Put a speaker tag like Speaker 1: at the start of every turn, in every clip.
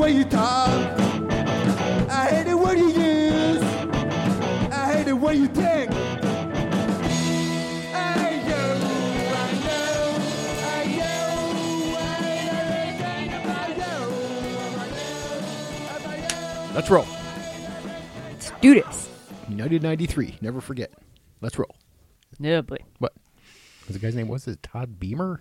Speaker 1: way you talk. I hate the word you use. I hate the way you think.
Speaker 2: Let's roll.
Speaker 3: Let's do this.
Speaker 2: United 93. Never forget. Let's roll.
Speaker 3: Yeah, boy.
Speaker 2: What? The guy's name was it Todd Beamer?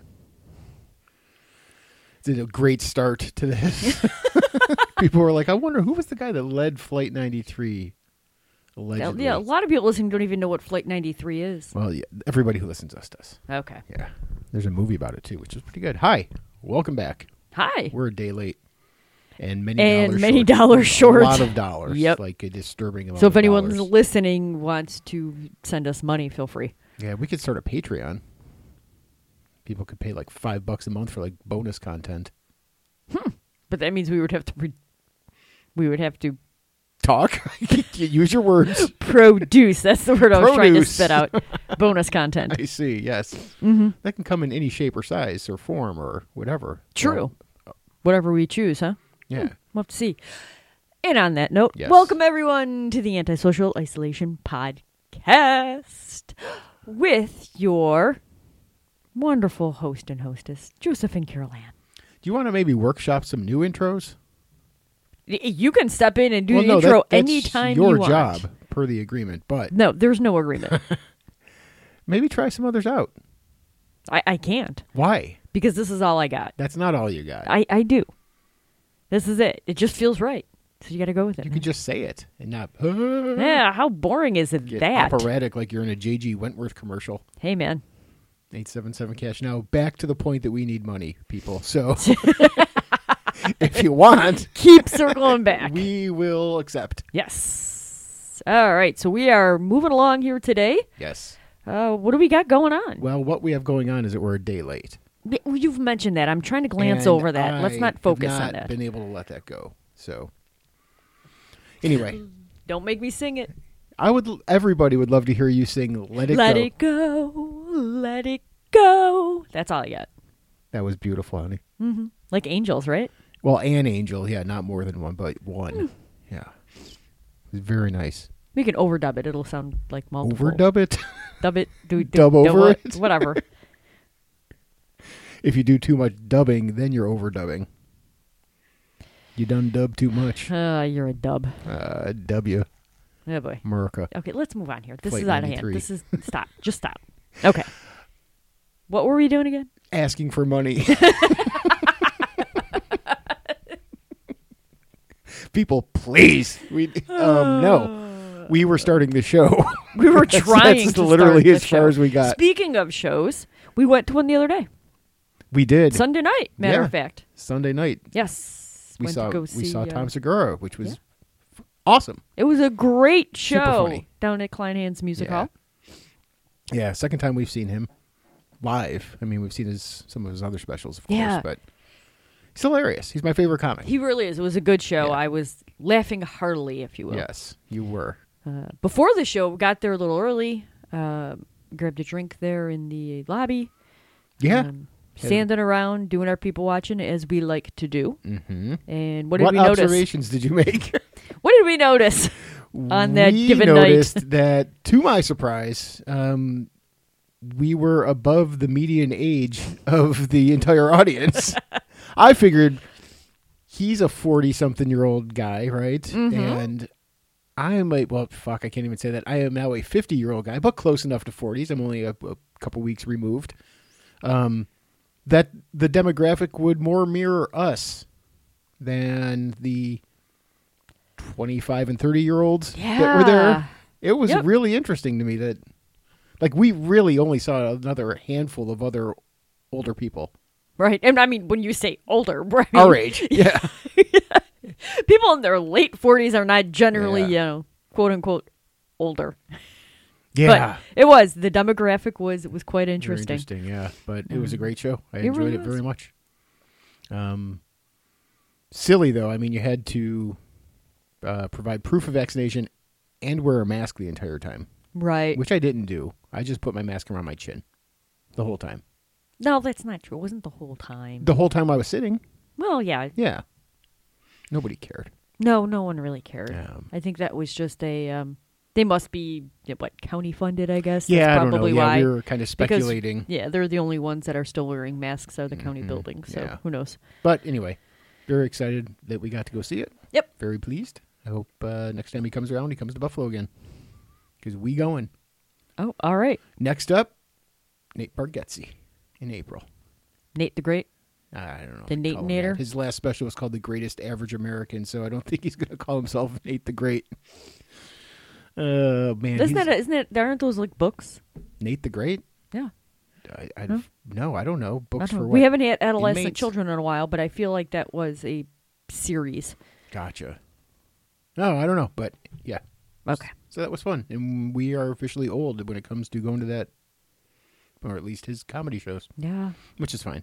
Speaker 2: It's a great start to this. People were like, I wonder who was the guy that led Flight 93 allegedly.
Speaker 3: Yeah, a lot of people listening don't even know what Flight 93 is.
Speaker 2: Well, yeah, everybody who listens to us does.
Speaker 3: Okay.
Speaker 2: Yeah. There's a movie about it, too, which is pretty good. Hi. Welcome back.
Speaker 3: Hi.
Speaker 2: We're a day late. And many
Speaker 3: many dollars short.
Speaker 2: A lot of dollars.
Speaker 3: Yep.
Speaker 2: Like a disturbing amount
Speaker 3: So if
Speaker 2: of
Speaker 3: anyone's
Speaker 2: dollars.
Speaker 3: listening wants to send us money, feel free.
Speaker 2: Yeah, we could start a Patreon. People could pay like $5 a month for like bonus content.
Speaker 3: But that means we would have to
Speaker 2: Talk. Use your words.
Speaker 3: produce. That's the word I was trying to
Speaker 2: Produce.
Speaker 3: spit out. Bonus content.
Speaker 2: I see. Yes.
Speaker 3: Mm-hmm.
Speaker 2: That can come in any shape or size or form or whatever.
Speaker 3: True.
Speaker 2: Well,
Speaker 3: Whatever we choose, huh?
Speaker 2: yeah.
Speaker 3: We'll have to see. And on that note,
Speaker 2: Yes.
Speaker 3: welcome everyone to the Antisocial Isolation Podcast with your wonderful host and hostess, Joseph and Carol Ann.
Speaker 2: Do you want to maybe workshop some new intros?
Speaker 3: You can step in and do the
Speaker 2: no,
Speaker 3: intro
Speaker 2: that's
Speaker 3: anytime
Speaker 2: your
Speaker 3: you want.
Speaker 2: job per the agreement, but
Speaker 3: No, there's no agreement.
Speaker 2: maybe try some others out.
Speaker 3: I can't
Speaker 2: Why?
Speaker 3: because this is all I got.
Speaker 2: That's not all you got.
Speaker 3: I do. This is it. It just feels right. So you got to go with it.
Speaker 2: You could just say it and not
Speaker 3: Yeah, how boring is it
Speaker 2: get
Speaker 3: that?
Speaker 2: operatic like you're in a J.G. Wentworth commercial.
Speaker 3: Hey, man.
Speaker 2: 877 cash. Now back to the point that we need money, people. So if you want,
Speaker 3: Keep circling back.
Speaker 2: we will accept.
Speaker 3: Yes. All right. So we are moving along here today.
Speaker 2: Yes.
Speaker 3: What do we got going on?
Speaker 2: Well, what we have going on is that we're a day late.
Speaker 3: You've mentioned that. I'm trying to glance
Speaker 2: And
Speaker 3: over that. Let's
Speaker 2: I
Speaker 3: not focus
Speaker 2: have
Speaker 3: on
Speaker 2: not
Speaker 3: that.
Speaker 2: been able to let that go. So anyway,
Speaker 3: Don't make me sing it.
Speaker 2: everybody would love to hear you sing Let It
Speaker 3: Let
Speaker 2: Go.
Speaker 3: it go. Let it go. That's all I got.
Speaker 2: That was beautiful, honey.
Speaker 3: Mm-hmm. Like angels, right?
Speaker 2: Well, an angel. Yeah, not more than one, but one. Yeah. It was very nice.
Speaker 3: We can overdub it. It'll sound like multiple.
Speaker 2: Overdub it.
Speaker 3: Dub it.
Speaker 2: Dub over it?
Speaker 3: Whatever.
Speaker 2: If you do too much dubbing, then you're overdubbing. You done dub too much.
Speaker 3: You're a dub.
Speaker 2: W.
Speaker 3: Oh, boy.
Speaker 2: America.
Speaker 3: Okay, let's move on here. This
Speaker 2: Flight
Speaker 3: is out of hand.
Speaker 2: 93.
Speaker 3: This is... Stop. Just stop. Okay. What were we doing again?
Speaker 2: Asking for money. People, please. No. We were starting the show.
Speaker 3: We were trying
Speaker 2: that's
Speaker 3: to
Speaker 2: literally
Speaker 3: start the
Speaker 2: as far
Speaker 3: show.
Speaker 2: as we got.
Speaker 3: Speaking of shows, we went to one the other day.
Speaker 2: We did.
Speaker 3: Sunday night, matter
Speaker 2: Yeah.
Speaker 3: of fact.
Speaker 2: Sunday night.
Speaker 3: Yes.
Speaker 2: We
Speaker 3: Went to go see,
Speaker 2: saw Tom Segura, which was awesome.
Speaker 3: It was a great
Speaker 2: Super
Speaker 3: show
Speaker 2: funny.
Speaker 3: down at Kleinhand's Music
Speaker 2: Yeah.
Speaker 3: Hall.
Speaker 2: Yeah, second time we've seen him live. I mean, we've seen some of his other specials, of
Speaker 3: Yeah.
Speaker 2: course, but he's hilarious. He's my favorite comic.
Speaker 3: He really is. It was a good show.
Speaker 2: Yeah.
Speaker 3: I was laughing heartily, if you will.
Speaker 2: Yes, you were.
Speaker 3: Before the show, we got there a little early, grabbed a drink there in the lobby.
Speaker 2: Yeah.
Speaker 3: Standing around, doing our people watching, as we like to do.
Speaker 2: Mm-hmm.
Speaker 3: And what did
Speaker 2: What
Speaker 3: we notice?
Speaker 2: observations did you make?
Speaker 3: What did we notice on that
Speaker 2: we
Speaker 3: given
Speaker 2: noticed
Speaker 3: night?
Speaker 2: that, to my surprise, we were above the median age of the entire audience. I figured he's a 40-something-year-old guy, right?
Speaker 3: Mm-hmm.
Speaker 2: And I am I can't even say that. I am now a 50-year-old guy, but close enough to 40s. I'm only a couple weeks removed. That the demographic would more mirror us than the 25 and 30-year-olds that were there. It was
Speaker 3: Yep.
Speaker 2: really interesting to me that, like, we really only saw another handful of other older people.
Speaker 3: Right. And I mean, when you say older, I mean,
Speaker 2: Our age. Yeah.
Speaker 3: people in their late 40s are not generally,
Speaker 2: Yeah.
Speaker 3: quote unquote, older.
Speaker 2: Yeah.
Speaker 3: But it was. The demographic was quite
Speaker 2: Very
Speaker 3: interesting.
Speaker 2: interesting, yeah. But it was a great show. I
Speaker 3: It
Speaker 2: enjoyed
Speaker 3: really
Speaker 2: it very
Speaker 3: was.
Speaker 2: much. Silly, though. I mean, you had to provide proof of vaccination and wear a mask the entire time,
Speaker 3: Right.
Speaker 2: which I didn't do. I just put my mask around my chin the whole time.
Speaker 3: No, that's not true. It wasn't the whole time.
Speaker 2: The whole time I was sitting.
Speaker 3: Well, yeah.
Speaker 2: Yeah. Nobody cared.
Speaker 3: No one really cared.
Speaker 2: Yeah.
Speaker 3: I think that was just a. They must be county funded, I guess.
Speaker 2: Yeah,
Speaker 3: That's
Speaker 2: I don't know.
Speaker 3: probably
Speaker 2: Yeah,
Speaker 3: why.
Speaker 2: we were kind of speculating.
Speaker 3: Because, yeah, they're the only ones that are still wearing masks out of the county building. So
Speaker 2: yeah.
Speaker 3: who knows?
Speaker 2: But anyway, very excited that we got to go see it.
Speaker 3: Yep.
Speaker 2: Very pleased. I hope next time he comes around, he comes to Buffalo again. Because we going.
Speaker 3: Oh, all right.
Speaker 2: Next up, Nate Bargatze in April.
Speaker 3: Nate the Great.
Speaker 2: I don't know.
Speaker 3: The
Speaker 2: if you call him that.
Speaker 3: Nate-nator?
Speaker 2: His last special was called The Greatest Average American, so I don't think he's going to call himself Nate the Great. Man.
Speaker 3: Aren't those like books?
Speaker 2: Nate the Great?
Speaker 3: Yeah.
Speaker 2: No, I don't know. Books for what?
Speaker 3: We haven't had adolescent
Speaker 2: Inmates?
Speaker 3: children in a while, but I feel like that was a series.
Speaker 2: Gotcha. No, I don't know, but yeah.
Speaker 3: Okay.
Speaker 2: So that was fun. And we are officially old when it comes to going to that, or at least his comedy shows,
Speaker 3: Yeah.
Speaker 2: which is fine.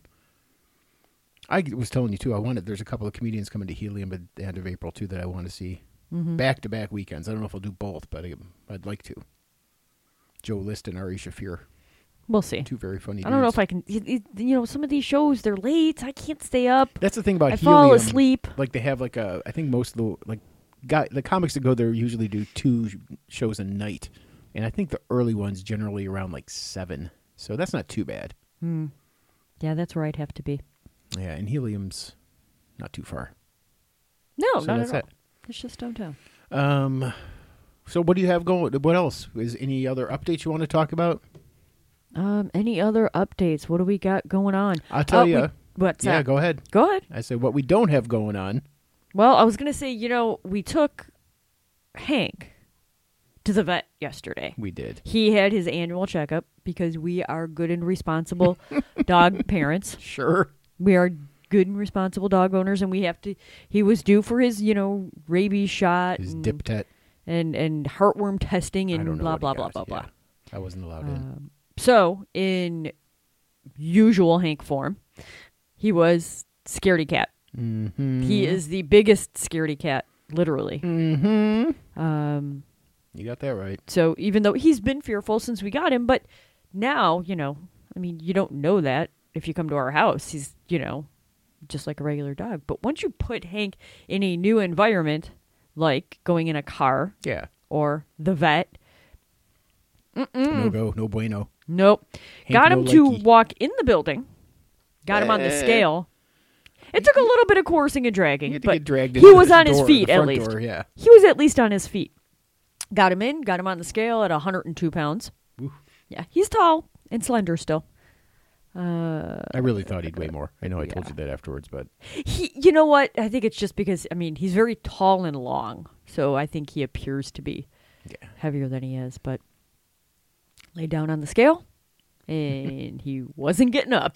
Speaker 2: I was telling you, too, there's a couple of comedians coming to Helium at the end of April, too, that I want to see. Back-to-back weekends. I don't know if I'll do both, but I'd like to. Joe List and Ari Shafir.
Speaker 3: We'll see.
Speaker 2: Two very funny dudes.
Speaker 3: I don't know if I can. Some of these shows, they're late. I can't stay up.
Speaker 2: That's the thing about
Speaker 3: I
Speaker 2: Helium.
Speaker 3: fall asleep.
Speaker 2: Like, they have, I think most of the comics that go there usually do 2 shows a night. And I think the early ones generally around, 7. So that's not too bad.
Speaker 3: Yeah, that's where I'd have to be.
Speaker 2: Yeah, and Helium's not too far.
Speaker 3: No,
Speaker 2: So
Speaker 3: not
Speaker 2: that's
Speaker 3: at all.
Speaker 2: it.
Speaker 3: It's just downtown.
Speaker 2: So what do you have going? What else? Is any other updates you want to talk about?
Speaker 3: Any other updates? What do we got going on?
Speaker 2: I'll tell you.
Speaker 3: What's
Speaker 2: Yeah,
Speaker 3: that?
Speaker 2: go ahead.
Speaker 3: Go ahead.
Speaker 2: I said what we don't have going on.
Speaker 3: Well, I was going to say, we took Hank to the vet yesterday.
Speaker 2: We did.
Speaker 3: He had his annual checkup because we are good and responsible dog parents.
Speaker 2: Sure.
Speaker 3: We are good and responsible dog owners, and he was due for his, rabies shot.
Speaker 2: His dip tet.
Speaker 3: And heartworm testing
Speaker 2: I don't
Speaker 3: and
Speaker 2: know
Speaker 3: blah,
Speaker 2: what
Speaker 3: blah,
Speaker 2: he
Speaker 3: blah,
Speaker 2: got.
Speaker 3: blah, blah.
Speaker 2: Yeah. I wasn't allowed in.
Speaker 3: So, in usual Hank form, he was scaredy cat.
Speaker 2: Mm-hmm.
Speaker 3: He is the biggest scaredy cat, literally.
Speaker 2: Mm-hmm. You got that right.
Speaker 3: So even though he's been fearful since we got him, but now, you don't know that if you come to our house. He's, just like a regular dog. But once you put Hank in a new environment, like going in a car
Speaker 2: Yeah.
Speaker 3: or the vet,
Speaker 2: No go. No bueno.
Speaker 3: nope.
Speaker 2: Hank
Speaker 3: Got him
Speaker 2: no
Speaker 3: to
Speaker 2: likey.
Speaker 3: walk in the building. Got him on the scale. It took a little bit of coercing and dragging,
Speaker 2: He had to
Speaker 3: but
Speaker 2: get dragged
Speaker 3: he
Speaker 2: into
Speaker 3: was
Speaker 2: the
Speaker 3: on his
Speaker 2: door,
Speaker 3: feet
Speaker 2: the
Speaker 3: at
Speaker 2: front
Speaker 3: least.
Speaker 2: door, yeah.
Speaker 3: He was at least on his feet. Got him in, got him on the scale at 102 pounds.
Speaker 2: Oof.
Speaker 3: Yeah, he's tall and slender still.
Speaker 2: I really thought he'd weigh more. I know I told you that afterwards, but
Speaker 3: You know what? I think it's just because, he's very tall and long. So I think he appears to be heavier than he is. But laid down on the scale, and he wasn't getting up.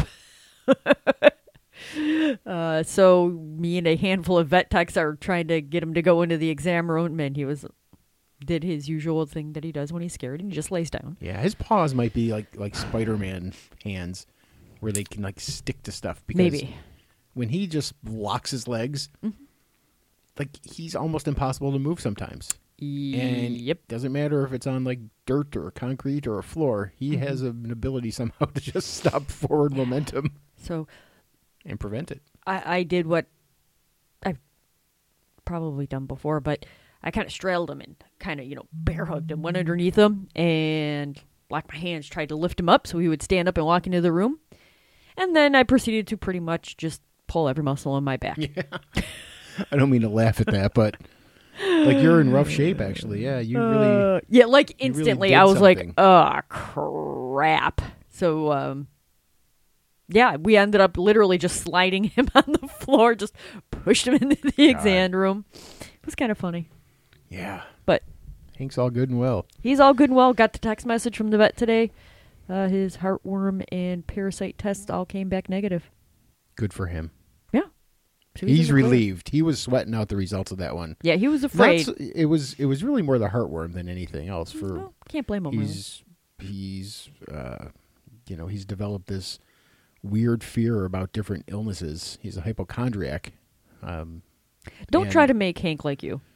Speaker 3: So me and a handful of vet techs are trying to get him to go into the exam room, and he did his usual thing that he does when he's scared, and he just lays down.
Speaker 2: yeah, his paws might be like Spider-Man hands, where they can stick to stuff. Because
Speaker 3: Maybe.
Speaker 2: when he just locks his legs, he's almost impossible to move sometimes. And
Speaker 3: Yep.
Speaker 2: doesn't matter if it's on dirt or concrete or a floor. He has an ability somehow to just stop forward momentum
Speaker 3: So
Speaker 2: and prevent it.
Speaker 3: I did what I've probably done before, but I kind of straddled him and kind of, bear hugged him, went underneath him, and locked my hands, tried to lift him up so he would stand up and walk into the room. And then I proceeded to pretty much just pull every muscle in my back.
Speaker 2: Yeah. I don't mean to laugh at that, but you're in rough shape, actually. Yeah, you really.
Speaker 3: Yeah,
Speaker 2: really
Speaker 3: instantly
Speaker 2: did
Speaker 3: I was
Speaker 2: something.
Speaker 3: like, oh, crap. So, yeah, we ended up literally just sliding him on the floor, just pushed him into the exam room. It was kind of funny.
Speaker 2: Yeah.
Speaker 3: But
Speaker 2: Hank's all good and well.
Speaker 3: he's all good and well. Got the text message from the vet today. His heartworm and parasite tests all came back negative.
Speaker 2: Good for him.
Speaker 3: Yeah. So
Speaker 2: He's
Speaker 3: in the clear.
Speaker 2: relieved. He was sweating out the results of that one.
Speaker 3: Yeah, he was afraid.
Speaker 2: It was really more the heartworm than anything else. For
Speaker 3: Well, can't blame him.
Speaker 2: he's developed this weird fear about different illnesses. He's a hypochondriac.
Speaker 3: Don't try to make Hank like you.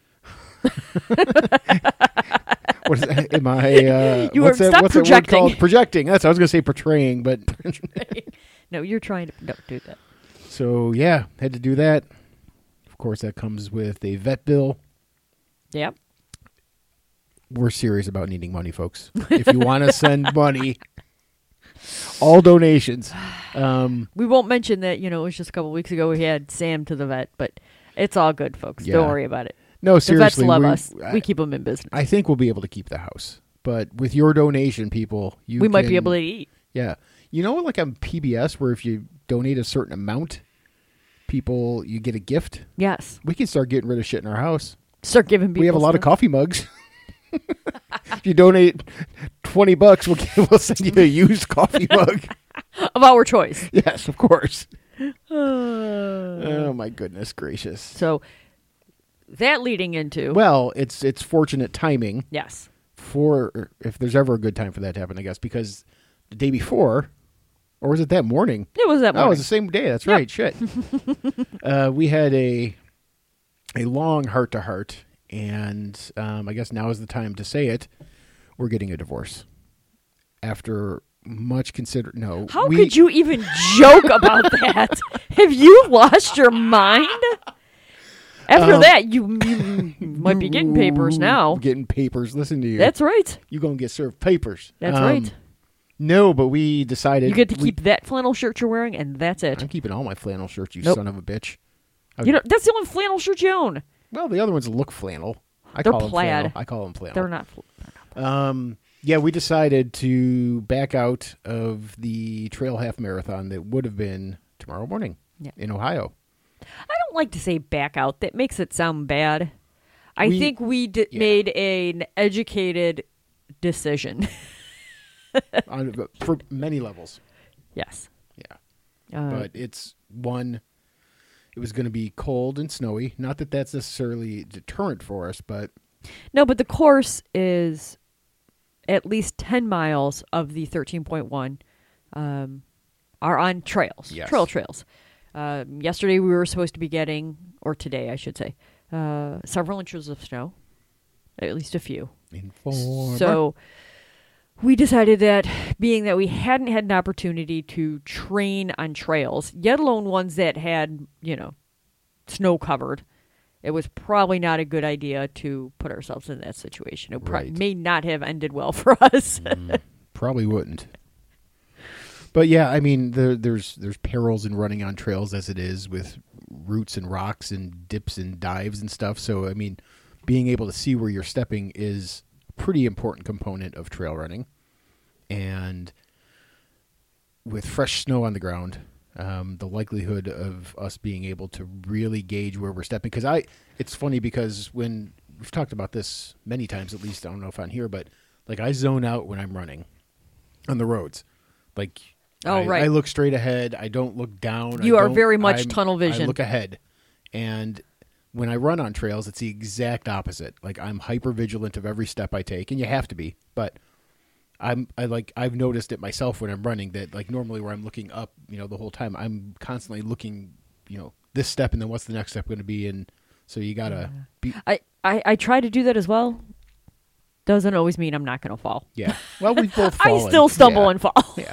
Speaker 2: What is that? Am I?
Speaker 3: You
Speaker 2: what's
Speaker 3: are-
Speaker 2: that?
Speaker 3: stop
Speaker 2: What's
Speaker 3: projecting.
Speaker 2: that word called? Projecting. That's I was going to say portraying, but
Speaker 3: No, you're trying to. Don't do that.
Speaker 2: so yeah, had to do that. Of Of course, that comes with a vet bill.
Speaker 3: Yep.
Speaker 2: We're serious about needing money, folks. If you want to send money, all donations.
Speaker 3: We won't mention that, it was just a couple weeks ago we had Sam to the vet, but it's all good, folks.
Speaker 2: Yeah.
Speaker 3: Don't worry about it.
Speaker 2: No,
Speaker 3: The
Speaker 2: seriously.
Speaker 3: vets love us. We keep them in business.
Speaker 2: I think we'll be able to keep the house. But with your donation, people,
Speaker 3: We might be able to eat.
Speaker 2: Yeah. You know, like on PBS, where if you donate a certain amount, you get a gift?
Speaker 3: Yes.
Speaker 2: We can start getting rid of shit in our house.
Speaker 3: Start giving people
Speaker 2: We have a lot of
Speaker 3: stuff.
Speaker 2: coffee mugs. If you donate $20, we'll send you a used coffee mug.
Speaker 3: Of our choice.
Speaker 2: Yes, of course. Oh, my goodness gracious.
Speaker 3: So that leading into
Speaker 2: Well, it's fortunate timing
Speaker 3: yes.
Speaker 2: for if there's ever a good time for that to happen, I guess, because the day before, or was it that morning?
Speaker 3: It was that
Speaker 2: Oh, it
Speaker 3: morning.
Speaker 2: was the same day. That's right. Shit. We had a long heart-to-heart, and I guess now is the time to say it. We're getting a divorce. After much No.
Speaker 3: How could you even joke about that? Have you lost your mind? After that, you might be getting papers now.
Speaker 2: Getting papers. Listen to you.
Speaker 3: That's right.
Speaker 2: You're going to get served papers.
Speaker 3: That's right.
Speaker 2: No, but we decided.
Speaker 3: You get to keep that flannel shirt you're wearing, and that's it.
Speaker 2: I'm keeping all my flannel shirts, you
Speaker 3: Nope.
Speaker 2: son of a bitch.
Speaker 3: That's the only flannel shirt you own.
Speaker 2: Well, the other ones look flannel.
Speaker 3: They're
Speaker 2: call them
Speaker 3: plaid.
Speaker 2: flannel. I call them flannel.
Speaker 3: They're not.
Speaker 2: Yeah, we decided to back out of the trail half marathon that would have been tomorrow morning in Ohio.
Speaker 3: I don't like to say back out. That makes it sound bad. I
Speaker 2: We-
Speaker 3: think we made an educated decision.
Speaker 2: For many levels.
Speaker 3: Yes.
Speaker 2: Yeah. But it was going to be cold and snowy. Not that that's necessarily a deterrent for us, but
Speaker 3: No, but the course is at least 10 miles of the 13.1 are on trails,
Speaker 2: Yes.
Speaker 3: trails. Yesterday we were supposed to be getting, or today I should say, several inches of snow, at least a few. So we decided that being that we hadn't had an opportunity to train on trails, yet alone ones that had, snow covered, it was probably not a good idea to put ourselves in that situation. It
Speaker 2: Right.
Speaker 3: may not have ended well for us.
Speaker 2: Probably wouldn't. But yeah, I mean, there's perils in running on trails as it is with roots and rocks and dips and dives and stuff. So, I mean, being able to see where you're stepping is a pretty important component of trail running. And with fresh snow on the ground, the likelihood of us being able to really gauge where we're stepping. Because it's funny because when we've talked about this many times, at least I don't know if on here, but like I zone out when I'm running on the roads. Like,
Speaker 3: Right.
Speaker 2: I look straight ahead. I don't look down.
Speaker 3: You are very much tunnel vision.
Speaker 2: I look ahead. And when I run on trails, it's the exact opposite. Like I'm hyper vigilant of every step I take, and you have to be. But I've noticed it myself when I'm running that like normally where I'm looking up, the whole time, I'm constantly looking, this step and then what's the next step going to be, and so you gotta be.
Speaker 3: I try to do that as well. Doesn't always mean I'm not going to fall.
Speaker 2: Yeah. Well, we've both
Speaker 3: I
Speaker 2: fallen.
Speaker 3: still stumble
Speaker 2: Yeah.
Speaker 3: and fall.
Speaker 2: Yeah.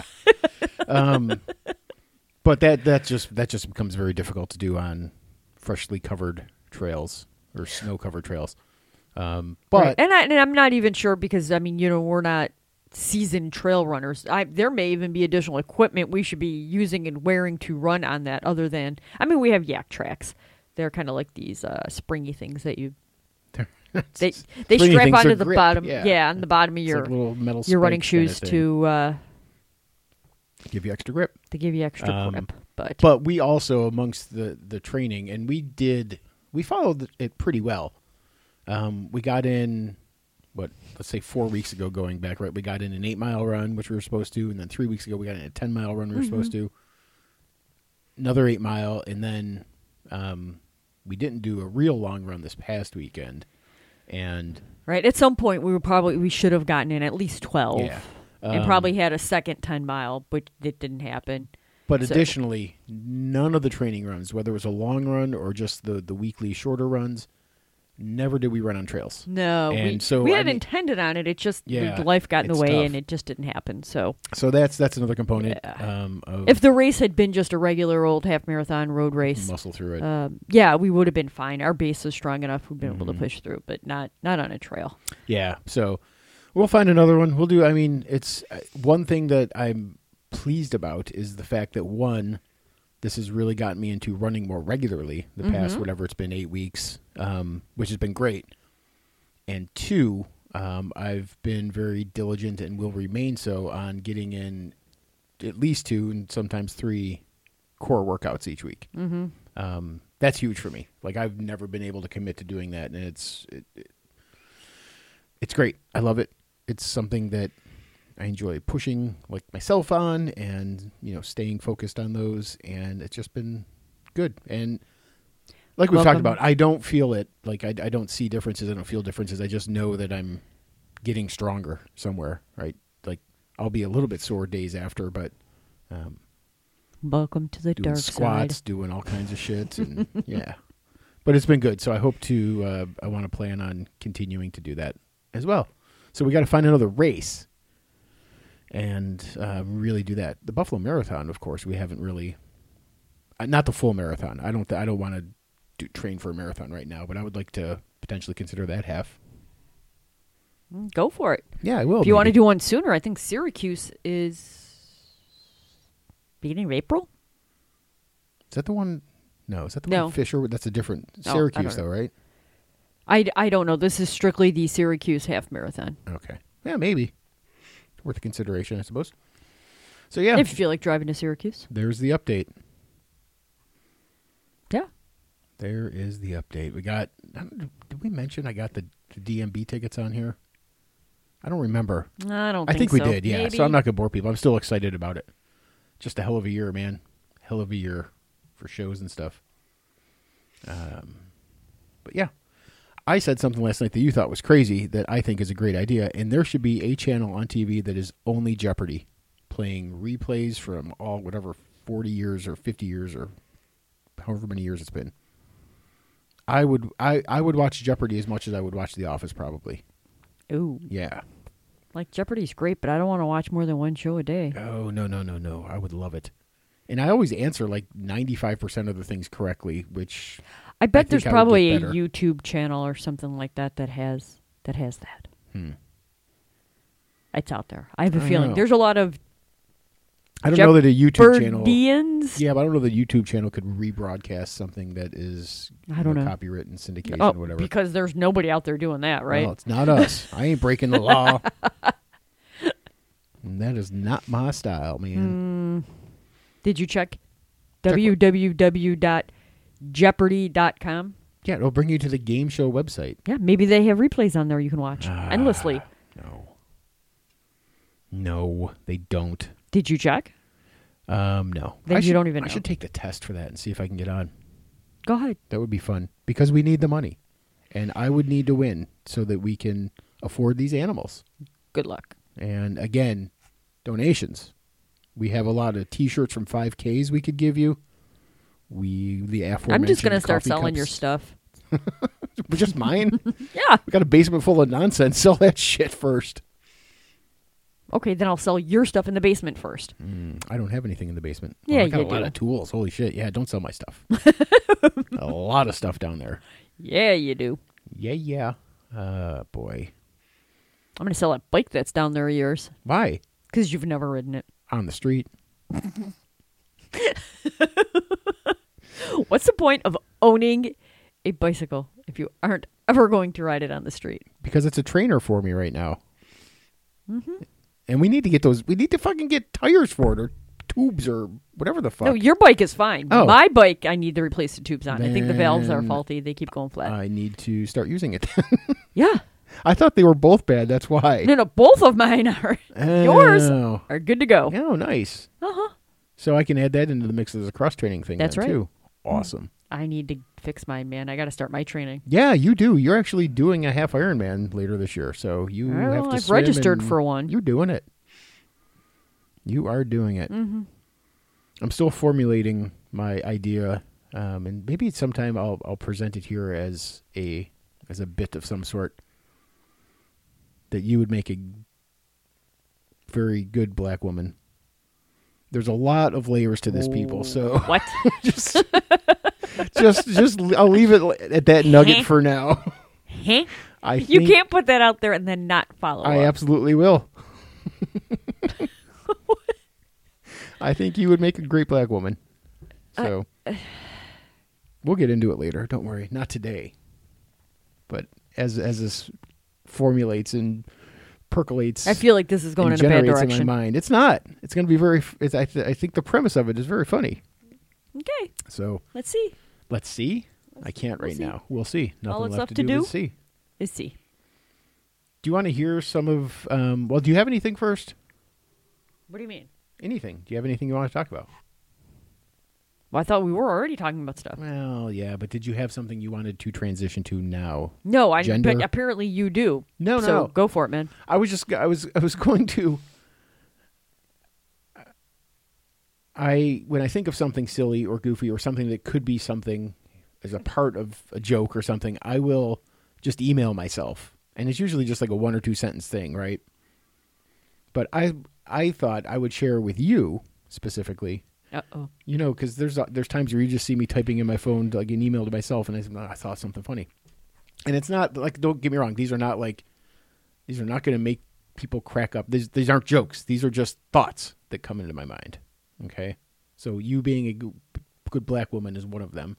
Speaker 2: But that just becomes very difficult to do on freshly covered trails or snow covered trails. But
Speaker 3: Right. And I'm not even sure because we're not seasoned trail runners. There may even be additional equipment we should be using and wearing to run on that. Other than we have yak tracks. They're kind of like these springy things that you they
Speaker 2: springy
Speaker 3: strap
Speaker 2: things
Speaker 3: onto
Speaker 2: are
Speaker 3: the
Speaker 2: grip,
Speaker 3: bottom.
Speaker 2: yeah.
Speaker 3: On the bottom of
Speaker 2: it's
Speaker 3: your
Speaker 2: like little metal
Speaker 3: your running
Speaker 2: spikes kinda
Speaker 3: shoes
Speaker 2: thing.
Speaker 3: to
Speaker 2: give you extra grip.
Speaker 3: give you extra grip.
Speaker 2: But we also amongst the training, and we followed it pretty well. We got in, let's say 4 weeks ago going back, right? We got in an 8-mile run, which we were supposed to, and then 3 weeks ago we got in a 10-mile run we were supposed to. Another 8-mile, and then we didn't do a real long run this past weekend. And
Speaker 3: right at some point we should have gotten in at least 12.
Speaker 2: yeah.
Speaker 3: And probably had a second 10-mile, but it didn't happen.
Speaker 2: But
Speaker 3: So-
Speaker 2: additionally, none of the training runs, whether it was a long run or just the weekly shorter runs, never did we run on trails.
Speaker 3: No,
Speaker 2: And so,
Speaker 3: we
Speaker 2: I
Speaker 3: had
Speaker 2: mean-
Speaker 3: intended on it. It just
Speaker 2: Yeah,
Speaker 3: life got in the
Speaker 2: it's
Speaker 3: way,
Speaker 2: tough.
Speaker 3: and it just didn't happen. So
Speaker 2: So that's another component
Speaker 3: Yeah.
Speaker 2: of
Speaker 3: if the race had been just a regular old half marathon road race,
Speaker 2: muscle through it.
Speaker 3: yeah, we would have been fine. Our base is strong enough; we've been able to
Speaker 2: Mm-hmm.
Speaker 3: push through, but not on a trail.
Speaker 2: Yeah, so we'll find another one. We'll do. I mean, it's one thing that I'm pleased about is the fact that one, this has really gotten me into running more regularly the past whatever it's been 8 weeks, which has been great. And two, I've been very diligent and will remain so on getting in at least 2 and sometimes 3 core workouts each week. Mm-hmm. That's huge for me. Like I've never been able to commit to doing that, and it's great. I love it. It's something that I enjoy pushing like myself on, and staying focused on those, and it's just been good. And like we've talked
Speaker 3: Welcome.
Speaker 2: about, I don't feel it. Like I don't see differences. I don't feel differences. I just know that I'm getting stronger somewhere. Right? Like I'll be a little bit sore days after, but
Speaker 3: Welcome to the
Speaker 2: doing
Speaker 3: dark
Speaker 2: squats,
Speaker 3: side.
Speaker 2: doing all kinds of shit, and yeah. But it's been good. So I hope to. I want to plan on continuing to do that as well. So we got to find another race and really do that. The Buffalo Marathon, of course, we haven't really. Not the full marathon. I don't want to train for a marathon right now, but I would like to potentially consider that half.
Speaker 3: Go for it.
Speaker 2: Yeah, I will.
Speaker 3: If you want to
Speaker 2: maybe.
Speaker 3: do one sooner, I think Syracuse is beginning of April.
Speaker 2: Is that the one? No, is that the
Speaker 3: No.
Speaker 2: one Fisher? That's a different
Speaker 3: Oh, I
Speaker 2: Syracuse,
Speaker 3: don't
Speaker 2: though,
Speaker 3: know.
Speaker 2: right?
Speaker 3: I don't know. This is strictly the Syracuse half marathon.
Speaker 2: Okay. Yeah, maybe. Worth a consideration, I suppose. So, yeah.
Speaker 3: If you feel like driving to Syracuse.
Speaker 2: There's the update.
Speaker 3: Yeah.
Speaker 2: There is the update. We got. Did we mention I got the DMB tickets on here? I don't remember.
Speaker 3: I don't
Speaker 2: I think we
Speaker 3: so.
Speaker 2: did, yeah.
Speaker 3: Maybe.
Speaker 2: So I'm not going to bore people. I'm still excited about it. Just a hell of a year, man. Hell of a year for shows and stuff. But yeah. I said something last night that you thought was crazy that I think is a great idea, and there should be a channel on TV that is only Jeopardy, playing replays from all whatever 40 years or 50 years or however many years it's been. I would watch Jeopardy as much as I would watch The Office, probably.
Speaker 3: Ooh.
Speaker 2: Yeah.
Speaker 3: Like Jeopardy's great, but I don't want to watch more than one show a day.
Speaker 2: Oh, no. I would love it. And I always answer like 95% of the things correctly, which
Speaker 3: I bet
Speaker 2: think
Speaker 3: there's
Speaker 2: I would
Speaker 3: probably
Speaker 2: get
Speaker 3: a
Speaker 2: better.
Speaker 3: YouTube channel or something like that has that. It's out there. I have a
Speaker 2: I
Speaker 3: feeling
Speaker 2: know.
Speaker 3: there's a lot of
Speaker 2: I don't know that a YouTube channel.
Speaker 3: Jeopardians.
Speaker 2: Yeah, but I don't know that a YouTube channel could rebroadcast something that is
Speaker 3: I don't know.
Speaker 2: copyright and syndication
Speaker 3: Oh,
Speaker 2: or whatever.
Speaker 3: because there's nobody out there doing that, right?
Speaker 2: Well, it's not us. I ain't breaking the law. And that is not my style, man.
Speaker 3: Did you check
Speaker 2: Check what?
Speaker 3: www.jeopardy.com?
Speaker 2: Yeah, it'll bring you to the game show website.
Speaker 3: Yeah, maybe they have replays on there you can watch endlessly.
Speaker 2: No, they don't.
Speaker 3: Did you check?
Speaker 2: No.
Speaker 3: Then you don't even
Speaker 2: I
Speaker 3: know.
Speaker 2: should take the test for that and see if I can get on.
Speaker 3: Go ahead.
Speaker 2: That would be fun because we need the money, and I would need to win so that we can afford these animals.
Speaker 3: Good luck.
Speaker 2: And again, donations. We have a lot of T-shirts from 5Ks we could give you. The aforementioned
Speaker 3: I'm just going to start
Speaker 2: coffee
Speaker 3: selling your
Speaker 2: cups.
Speaker 3: stuff.
Speaker 2: Just mine.
Speaker 3: Yeah.
Speaker 2: We got a basement full of nonsense. Sell that shit first.
Speaker 3: Okay, then I'll sell your stuff in the basement first.
Speaker 2: I don't have anything in the basement.
Speaker 3: Yeah,
Speaker 2: I got
Speaker 3: you
Speaker 2: a lot
Speaker 3: do.
Speaker 2: of tools. Holy shit! Yeah, don't sell my stuff. A lot of stuff down there.
Speaker 3: Yeah, you do.
Speaker 2: Yeah. Boy.
Speaker 3: I'm going to sell that bike that's down there of yours
Speaker 2: Why?
Speaker 3: because you've never ridden it.
Speaker 2: On the street.
Speaker 3: What's the point of owning a bicycle if you aren't ever going to ride it on the street?
Speaker 2: Because it's a trainer for me right now. And we need to get those. We need to fucking get tires for it or tubes or whatever the fuck.
Speaker 3: No, your bike is fine.
Speaker 2: Oh.
Speaker 3: My bike, I need to replace the tubes on. I think the valves are
Speaker 2: Then
Speaker 3: faulty. They keep going flat.
Speaker 2: I need to start using it.
Speaker 3: Yeah.
Speaker 2: I thought they were both bad. That's why.
Speaker 3: No, both of mine are yours
Speaker 2: Oh.
Speaker 3: are good to go.
Speaker 2: Oh, nice.
Speaker 3: Uh-huh.
Speaker 2: So I can add that into the mix as a cross training thing.
Speaker 3: That's
Speaker 2: then,
Speaker 3: right.
Speaker 2: Too. Awesome.
Speaker 3: I need to fix mine, man. I got to start my training.
Speaker 2: Yeah, you do. You're actually doing a half Ironman later this year, so you
Speaker 3: Well,
Speaker 2: have to.
Speaker 3: I've
Speaker 2: swim
Speaker 3: registered
Speaker 2: and
Speaker 3: for one.
Speaker 2: You're doing it. You are doing it.
Speaker 3: Mm-hmm.
Speaker 2: I'm still formulating my idea, and maybe sometime I'll present it here as a as a bit of some sort, that you would make a very good black woman. There's a lot of layers to this, people. So
Speaker 3: What?
Speaker 2: just I'll leave it at that nugget for now.
Speaker 3: Huh?
Speaker 2: I
Speaker 3: You
Speaker 2: think
Speaker 3: can't put that out there and then not follow
Speaker 2: I
Speaker 3: up.
Speaker 2: absolutely will. I think you would make a great black woman. So we'll get into it later. Don't worry, not today. But as this formulates and percolates,
Speaker 3: I feel like this is going
Speaker 2: and
Speaker 3: in a bad
Speaker 2: generates in
Speaker 3: direction.
Speaker 2: my mind. It's not. It's going to be very. I think the premise of it is very funny.
Speaker 3: Okay,
Speaker 2: So
Speaker 3: let's see.
Speaker 2: let's see. I can't
Speaker 3: We'll
Speaker 2: right
Speaker 3: see.
Speaker 2: now. We'll see. Nothing
Speaker 3: All that's
Speaker 2: left
Speaker 3: left to
Speaker 2: to
Speaker 3: do?
Speaker 2: but see.
Speaker 3: Let's see.
Speaker 2: Do you want to hear some of? Well, do you have anything first?
Speaker 3: What do you mean?
Speaker 2: Anything? Do you have anything you want to talk about?
Speaker 3: Well, I thought we were already talking about stuff.
Speaker 2: Well, yeah, but did you have something you wanted to transition to now?
Speaker 3: No,
Speaker 2: Gender?
Speaker 3: but apparently you do.
Speaker 2: No,
Speaker 3: So
Speaker 2: no.
Speaker 3: go for it, man.
Speaker 2: I was going to. When I think of something silly or goofy or something that could be something as a part of a joke or something, I will just email myself, and it's usually just like a 1 or 2 sentence thing, right? But I thought I would share with you specifically.
Speaker 3: Uh-oh.
Speaker 2: You know, because there's times where you just see me typing in my phone like an email to myself, and I thought something funny, and it's not like, don't get me wrong, these are not going to make people crack up. These aren't jokes. These are just thoughts that come into my mind. Okay, so you being a good black woman is one of them.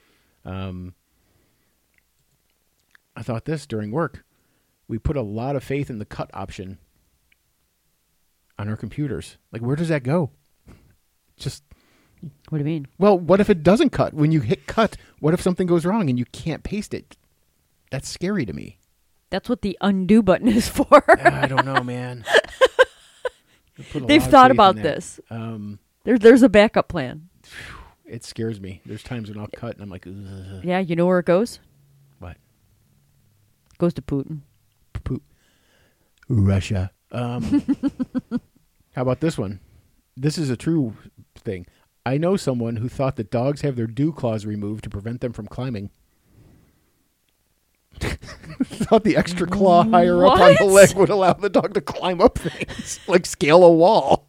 Speaker 2: I thought this during work. We put a lot of faith in the cut option on our computers. Like, where does that go? Just,
Speaker 3: What do you mean?
Speaker 2: well, what if it doesn't cut? When you hit cut, what if something goes wrong and you can't paste it? That's scary to me.
Speaker 3: That's what the undo button is for.
Speaker 2: I don't know, man. We put a
Speaker 3: They've
Speaker 2: lot of
Speaker 3: thought
Speaker 2: faith in
Speaker 3: about
Speaker 2: that.
Speaker 3: this.
Speaker 2: Um,
Speaker 3: There's a backup plan.
Speaker 2: it scares me. There's times when I'll cut and I'm like, ugh.
Speaker 3: Yeah, you know where it goes?
Speaker 2: What?
Speaker 3: It goes to Putin.
Speaker 2: Russia. How about this one? This is a true thing. I know someone who thought that dogs have their dew claws removed to prevent them from climbing. Thought the extra claw higher up on the
Speaker 3: What?
Speaker 2: leg would allow the dog to climb up things, like scale a wall.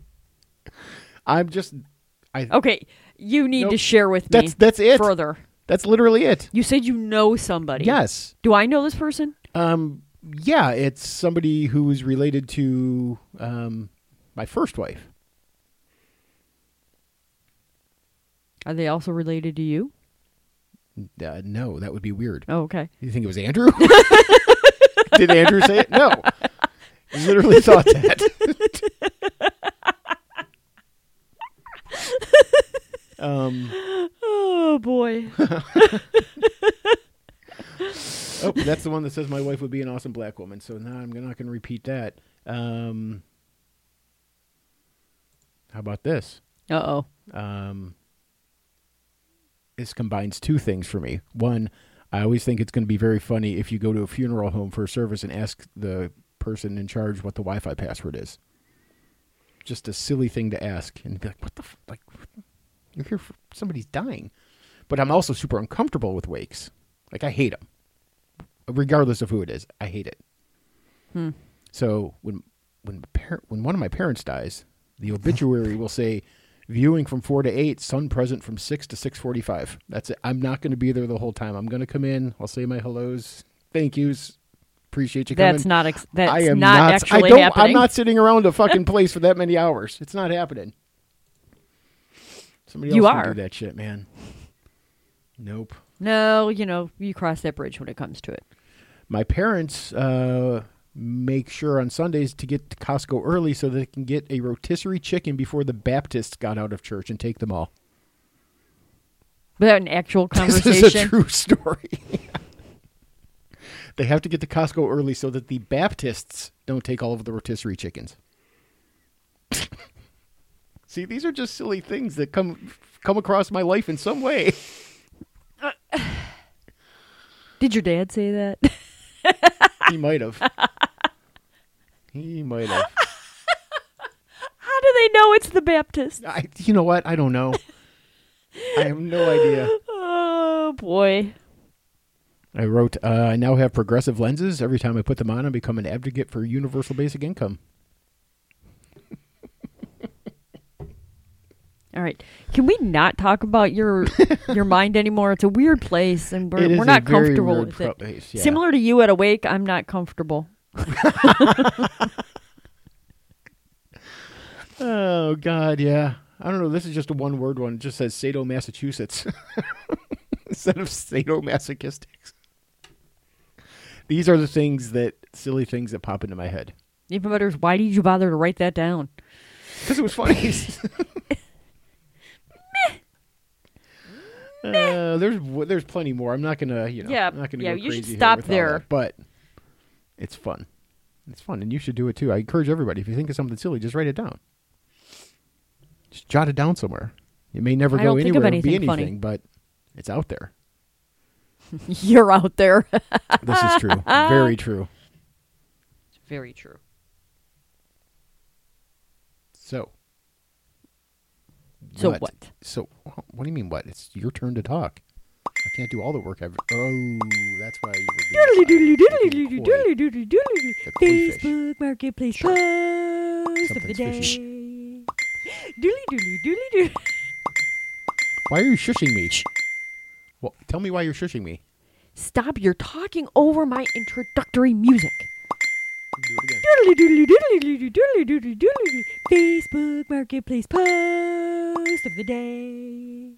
Speaker 3: Okay, you need
Speaker 2: Nope.
Speaker 3: to share with me
Speaker 2: That's it.
Speaker 3: further.
Speaker 2: That's literally it.
Speaker 3: You said you know somebody.
Speaker 2: Yes.
Speaker 3: Do I know this person?
Speaker 2: Yeah, it's somebody who is related to my first wife.
Speaker 3: Are they also related to you?
Speaker 2: No, that would be weird.
Speaker 3: Oh, okay.
Speaker 2: You think it was Andrew? Did Andrew say it? No. I literally thought that.
Speaker 3: Oh, boy.
Speaker 2: Oh, that's the one that says my wife would be an awesome black woman. So now I'm not going to repeat that. How about this?
Speaker 3: Uh-oh.
Speaker 2: This combines 2 things for me. One, I always think it's going to be very funny if you go to a funeral home for a service and ask the person in charge what the Wi-Fi password is. Just a silly thing to ask, and be like, "What the like? You're here for somebody's dying." But I'm also super uncomfortable with wakes. Like, I hate them, regardless of who it is. I hate it. So when one of my parents dies, the obituary will say, "Viewing from 4 to 8, son present from 6 to 6:45." That's it. I'm not going to be there the whole time. I'm going to come in. I'll say my hellos, thank yous, appreciate you coming.
Speaker 3: That's not
Speaker 2: I am
Speaker 3: not actually
Speaker 2: I'm
Speaker 3: happening.
Speaker 2: not sitting around a fucking place for that many hours. It's not happening. Somebody else
Speaker 3: You
Speaker 2: can
Speaker 3: are.
Speaker 2: do that shit, man. Nope.
Speaker 3: No, you cross that bridge when it comes to it.
Speaker 2: My parents make sure on Sundays to get to Costco early so they can get a rotisserie chicken before the Baptists got out of church and take them all.
Speaker 3: Without an actual
Speaker 2: This
Speaker 3: conversation.
Speaker 2: is a true story. They have to get to Costco early so that the Baptists don't take all of the rotisserie chickens. See, these are just silly things that come across my life in some way.
Speaker 3: Did your dad say that?
Speaker 2: He might have. He might have.
Speaker 3: How do they know it's the Baptist?
Speaker 2: You know what? I don't know. I have no idea.
Speaker 3: Oh, boy.
Speaker 2: I wrote, I now have progressive lenses. Every time I put them on, I become an advocate for universal basic income.
Speaker 3: All right. Can we not talk about your mind anymore? It's a weird place, and
Speaker 2: It is
Speaker 3: we're
Speaker 2: a
Speaker 3: not
Speaker 2: very
Speaker 3: comfortable
Speaker 2: weird
Speaker 3: with it.
Speaker 2: place, yeah.
Speaker 3: Similar to you at Awake, I'm not comfortable.
Speaker 2: Oh, God, yeah. I don't know. This is just a one-word one. It just says sadomassachusetts instead of sadomasochistics. These are the silly things that pop into my head.
Speaker 3: Even better is, why did you bother to write that down?
Speaker 2: Because it was funny. There's plenty more. I'm not gonna,
Speaker 3: Yeah,
Speaker 2: I'm not gonna
Speaker 3: yeah,
Speaker 2: go
Speaker 3: you should
Speaker 2: crazy here
Speaker 3: stop
Speaker 2: with all
Speaker 3: there.
Speaker 2: that, but it's fun. It's fun, and you should do it too. I encourage everybody. If you think of something silly, just write it down. Just jot it down somewhere. It may never
Speaker 3: I
Speaker 2: go
Speaker 3: don't think of
Speaker 2: anywhere or be
Speaker 3: anything funny.
Speaker 2: anything, but it's out there.
Speaker 3: You're out there.
Speaker 2: This is true. Very true.
Speaker 3: It's very true.
Speaker 2: So
Speaker 3: what?
Speaker 2: So what do you mean what? It's your turn to talk. I can't do all the work. Oh, that's why you were being coy. The koi fish.
Speaker 3: Facebook Marketplace post of the
Speaker 2: Something's
Speaker 3: day.
Speaker 2: fishy.
Speaker 3: Doodly.
Speaker 2: Why are you shushing me? Well, tell me why you're shushing me.
Speaker 3: Stop, you're talking over my introductory music.
Speaker 2: Do it again.
Speaker 3: Facebook Marketplace post of the day.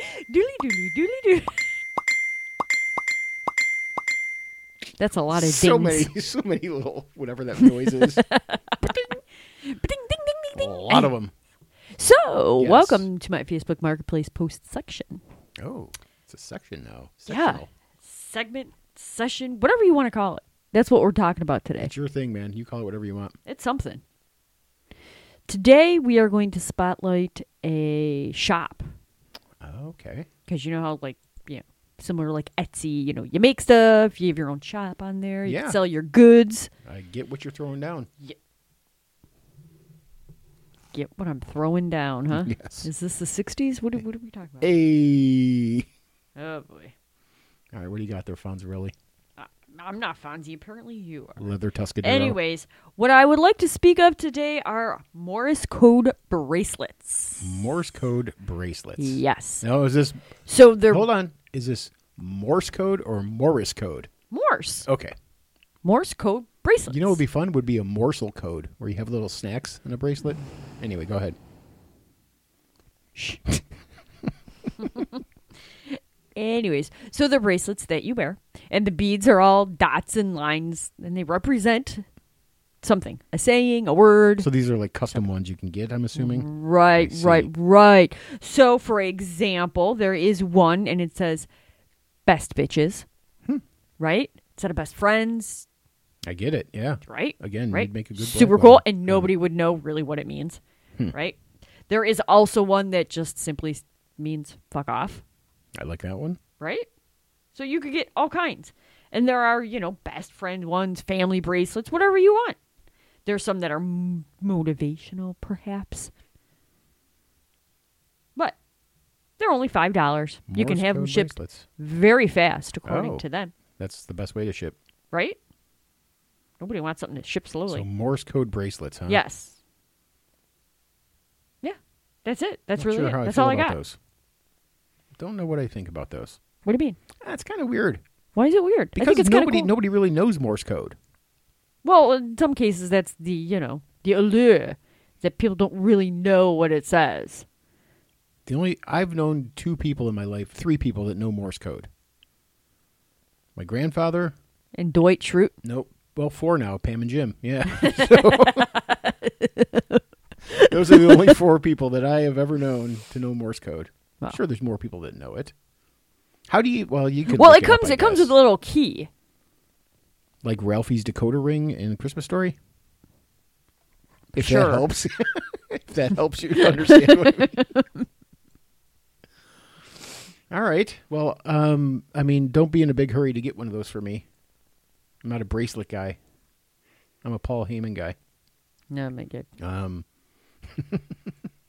Speaker 3: That's a lot of dings.
Speaker 2: So many little whatever that noise is.
Speaker 3: Ding, ding, ding, ding.
Speaker 2: A lot of them.
Speaker 3: So,
Speaker 2: Yes.
Speaker 3: welcome to my Facebook Marketplace post section.
Speaker 2: Oh, it's a section now.
Speaker 3: Yeah.
Speaker 2: Sectional.
Speaker 3: Segment, session, whatever you want to call it. That's what we're talking about today.
Speaker 2: It's your thing, man. You call it whatever you want.
Speaker 3: It's something. Today, we are going to spotlight a shop.
Speaker 2: Okay.
Speaker 3: Because you know how, similar like Etsy, you make stuff, you have your own shop on there, you
Speaker 2: Yeah.
Speaker 3: can sell your goods.
Speaker 2: I get what you're throwing down.
Speaker 3: Get what I'm throwing down, huh?
Speaker 2: Yes.
Speaker 3: Is this the 60s? What are we talking about?
Speaker 2: Hey.
Speaker 3: Oh, boy.
Speaker 2: All right, what do you got there, Fonzarelli?
Speaker 3: I'm not Fonzie. Apparently you are.
Speaker 2: Leather Tuscadero.
Speaker 3: Anyways, what I would like to speak of today are Morse code bracelets.
Speaker 2: Morse code bracelets.
Speaker 3: Yes.
Speaker 2: Now, is this...
Speaker 3: So they're
Speaker 2: Hold on. Is this Morse code or Morris code?
Speaker 3: Morse.
Speaker 2: Okay.
Speaker 3: Morse code bracelets.
Speaker 2: You know what would be fun? Would be a morsel code where you have little snacks in a bracelet. Anyway, go ahead.
Speaker 3: Shh. Anyways, so they're bracelets that you wear, and the beads are all dots and lines, and they represent something, a saying, a word.
Speaker 2: So these are like custom ones you can get, I'm assuming?
Speaker 3: Right. So, for example, there is one, and it says, best bitches, right? Instead of best friends,
Speaker 2: I get it, yeah.
Speaker 3: right?
Speaker 2: Again,
Speaker 3: right?
Speaker 2: you'd make a good
Speaker 3: Super
Speaker 2: black
Speaker 3: cool,
Speaker 2: one.
Speaker 3: and nobody would know really what it means, right? There is also one that just simply means fuck off.
Speaker 2: I like that one.
Speaker 3: Right? So you could get all kinds. And there are, best friend ones, family bracelets, whatever you want. There's some that are motivational, perhaps. But they're only $5. You can
Speaker 2: Morse
Speaker 3: have them
Speaker 2: code
Speaker 3: shipped
Speaker 2: bracelets.
Speaker 3: very fast, according
Speaker 2: Oh.
Speaker 3: to them.
Speaker 2: That's the best way to ship.
Speaker 3: Right? Nobody wants something that ships slowly.
Speaker 2: So Morse code bracelets, huh?
Speaker 3: Yes. Yeah. That's it. That's
Speaker 2: Not
Speaker 3: really
Speaker 2: sure
Speaker 3: it.
Speaker 2: how I
Speaker 3: That's
Speaker 2: feel
Speaker 3: all I
Speaker 2: about
Speaker 3: got.
Speaker 2: Those. Don't know what I think about those.
Speaker 3: What do you mean?
Speaker 2: That's kind of weird.
Speaker 3: Why is it weird? I
Speaker 2: Because
Speaker 3: think it's kind of
Speaker 2: nobody
Speaker 3: cool.
Speaker 2: nobody really knows Morse code.
Speaker 3: Well, in some cases, that's the allure that people don't really know what it says.
Speaker 2: I've known 2 people in my life, 3 people that know Morse code. My grandfather.
Speaker 3: And Dwight Schrute.
Speaker 2: Nope. Well, 4 now. Pam and Jim. Yeah. Those are the only 4 people that I have ever known to know Morse code.
Speaker 3: Wow.
Speaker 2: I'm sure there's more people that know it. How do you? Well, you could.
Speaker 3: Well,
Speaker 2: look
Speaker 3: it
Speaker 2: up,
Speaker 3: comes.
Speaker 2: I
Speaker 3: It comes
Speaker 2: guess.
Speaker 3: with a little key.
Speaker 2: Like Ralphie's decoder ring in Christmas Story. If
Speaker 3: Sure.
Speaker 2: that helps. If that helps you to understand what I mean. All right. Well, I mean, don't be in a big hurry to get one of those for me. I'm not a bracelet guy. I'm a Paul Heyman guy.
Speaker 3: No, my God.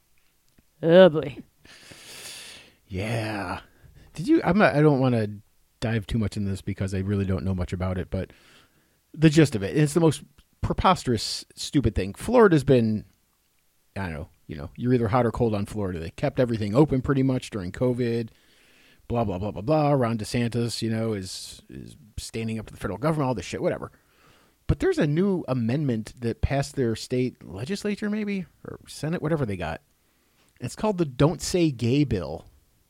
Speaker 2: Um,
Speaker 3: Oh boy.
Speaker 2: Yeah. Did you? I don't want to dive too much into this because I really don't know much about it, but the gist of it, it's the most preposterous, stupid thing. Florida's been, I don't know, you're either hot or cold on Florida. They kept everything open pretty much during COVID, blah, blah, blah, blah, blah. Ron DeSantis, is standing up to the federal government, all this shit, whatever. But there's a new amendment that passed their state legislature, maybe, or Senate, whatever they got. It's called the Don't Say Gay bill.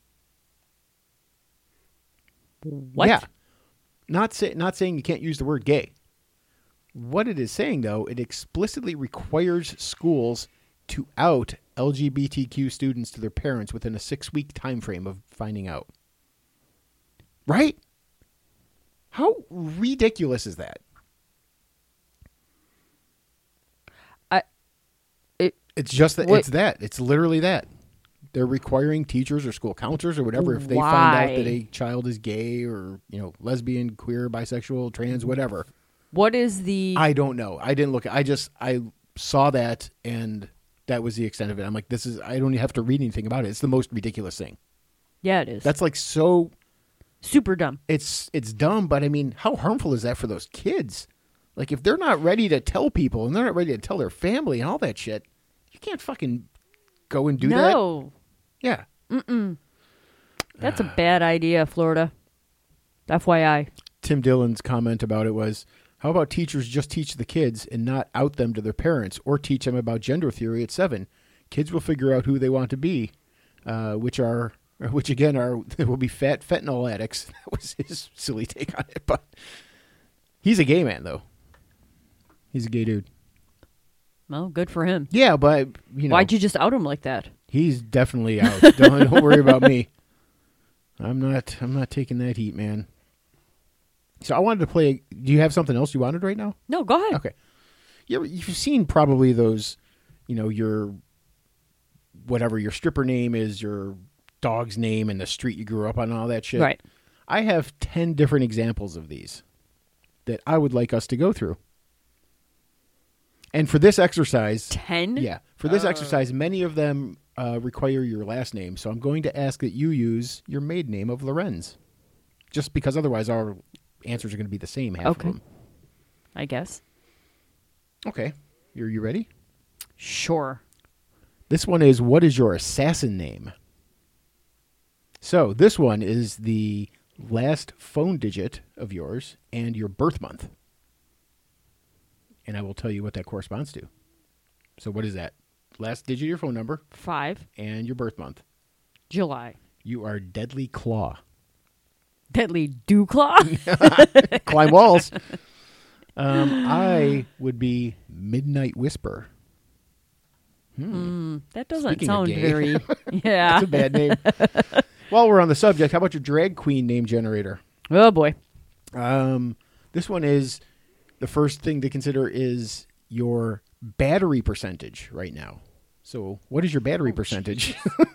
Speaker 3: What?
Speaker 2: Yeah. Not saying you can't use the word gay. What it is saying, though, it explicitly requires schools to out LGBTQ students to their parents within a 6-week time frame of finding out. Right? How ridiculous is that? It's just that. It's that. It's literally that. They're requiring teachers or school counselors or whatever, if they find out that a child is gay or, lesbian, queer, bisexual, trans, whatever.
Speaker 3: What is the...
Speaker 2: I don't know. I didn't look. I saw that, and that was the extent of it. I'm like, I don't even have to read anything about it. It's the most ridiculous thing.
Speaker 3: Yeah, it is.
Speaker 2: That's like so...
Speaker 3: super dumb.
Speaker 2: It's dumb, but I mean, how harmful is that for those kids? Like, if they're not ready to tell people and they're not ready to tell their family and all that shit, you can't fucking go and do that.
Speaker 3: No.
Speaker 2: Yeah.
Speaker 3: Mm-mm. That's a bad idea, Florida. FYI.
Speaker 2: Tim Dillon's comment about it was, how about teachers just teach the kids and not out them to their parents or teach them about gender theory at 7? Kids will figure out who they want to be, which again will be fentanyl addicts. That was his silly take on it. But he's a gay man, though. He's a gay dude.
Speaker 3: Well, good for him.
Speaker 2: Yeah, but,
Speaker 3: Why'd you just out him like that?
Speaker 2: He's definitely out. Don't worry about me. I'm not taking that heat, man. So I wanted to play. Do you have something else you wanted right now?
Speaker 3: No, go ahead.
Speaker 2: Okay. You've seen probably those, your whatever your stripper name is, your dog's name, and the street you grew up on, and all that shit.
Speaker 3: Right.
Speaker 2: I have 10 different examples of these that I would like us to go through. And for this exercise...
Speaker 3: 10?
Speaker 2: Yeah. For this exercise, many of them require your last name. So I'm going to ask that you use your maiden name of Lorenz. Just because otherwise our answers are going to be the same, half of them.
Speaker 3: I guess.
Speaker 2: Okay. Are you ready?
Speaker 3: Sure.
Speaker 2: This one is, what is your assassin name? So this one is the last phone digit of yours and your birth month. And I will tell you what that corresponds to. So what is that? Last digit of your phone number.
Speaker 3: 5.
Speaker 2: And your birth month.
Speaker 3: July.
Speaker 2: You are Deadly Claw.
Speaker 3: Deadly Dewclaw?
Speaker 2: Climb walls. I would be Midnight Whisper.
Speaker 3: That doesn't
Speaker 2: Speaking of
Speaker 3: sound
Speaker 2: gay.
Speaker 3: very... Yeah.
Speaker 2: That's a bad name. While we're on the subject, how about your drag queen name generator?
Speaker 3: Oh, boy.
Speaker 2: This one is... The first thing to consider is your battery percentage right now. So what is your battery percentage?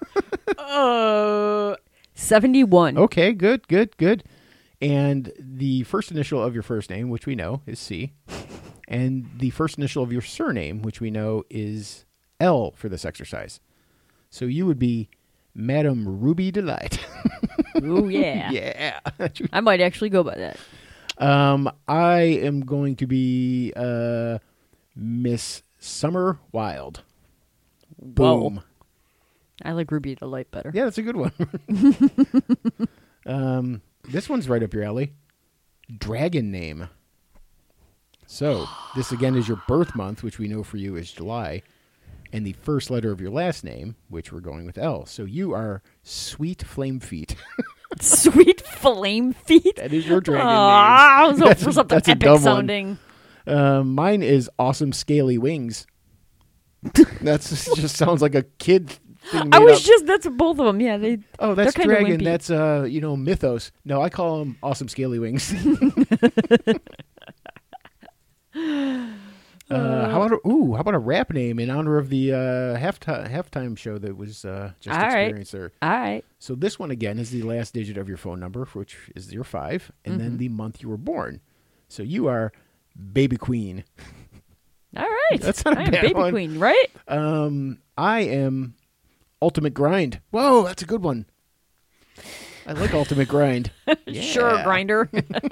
Speaker 3: 71.
Speaker 2: Okay, good. And the first initial of your first name, which we know is C. And the first initial of your surname, which we know is L for this exercise. So you would be Madam Ruby Delight.
Speaker 3: Ooh, yeah.
Speaker 2: Yeah.
Speaker 3: I might actually go by that.
Speaker 2: I am going to be Miss Summer Wild. Boom.
Speaker 3: Whoa. I like Ruby the Light better.
Speaker 2: Yeah, that's a good one. This one's right up your alley. Dragon name. So, this again is your birth month, which we know for you is July, and the first letter of your last name, which we're going with L. So you are Sweet Flame Feet.
Speaker 3: Sweet Flame Feet?
Speaker 2: That is your dragon name.
Speaker 3: I was hoping for something
Speaker 2: that's a
Speaker 3: epic
Speaker 2: dumb
Speaker 3: sounding.
Speaker 2: Mine is Awesome Scaly Wings. Just sounds like a kid thing made up.
Speaker 3: That's both of them. Yeah,
Speaker 2: that's
Speaker 3: they're
Speaker 2: dragon.
Speaker 3: wimpy.
Speaker 2: That's Mythos. No, I call them Awesome Scaly Wings. How about a rap name in honor of the halftime show that was just experienced there?
Speaker 3: All right.
Speaker 2: So this one again is the last digit of your phone number, which is your 5, and then the month you were born. So you are Baby Queen.
Speaker 3: All right.
Speaker 2: That's not a
Speaker 3: I am
Speaker 2: bad
Speaker 3: Baby
Speaker 2: one.
Speaker 3: Queen, right?
Speaker 2: I am Ultimate Grind. Whoa, that's a good one. I like Ultimate Grind.
Speaker 3: Sure,
Speaker 2: Yeah.
Speaker 3: Grinder.